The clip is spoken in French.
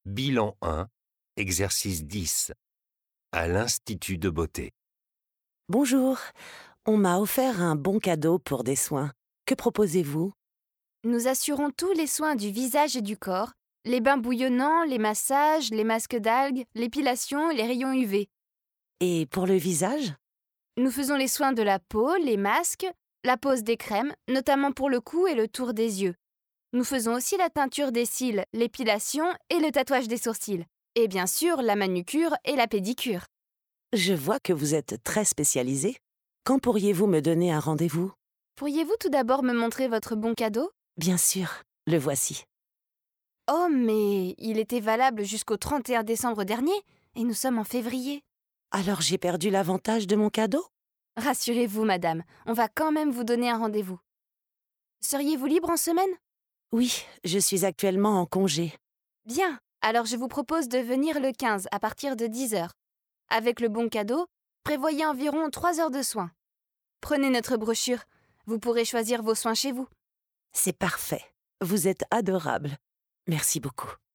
Bilan 1, exercice 10, à l'Institut de beauté. Bonjour, on m'a offert un bon cadeau pour des soins. Que proposez-vous? Nous assurons tous les soins du visage et du corps, les bains bouillonnants, les massages, les masques d'algues, l'épilation et les rayons UV. Et pour le visage? Nous faisons les soins de la peau, les masques, la pose des crèmes, notamment pour le cou et le tour des yeux. Nous faisons aussi la teinture des cils, l'épilation et le tatouage des sourcils. Et bien sûr, la manucure et la pédicure. Je vois que vous êtes très spécialisé. Quand pourriez-vous me donner un rendez-vous? Pourriez-vous tout d'abord me montrer votre bon cadeau? Bien sûr, le voici. Oh, mais il était valable jusqu'au 31 décembre dernier, et nous sommes en février. Alors j'ai perdu l'avantage de mon cadeau? Rassurez-vous, madame, on va quand même vous donner un rendez-vous. Seriez-vous libre en semaine? Oui, je suis actuellement en congé. Bien, alors je vous propose de venir le 15 à partir de 10 heures. Avec le bon cadeau, prévoyez environ 3 heures de soins. Prenez notre brochure, vous pourrez choisir vos soins chez vous. C'est parfait. Vous êtes adorable. Merci beaucoup.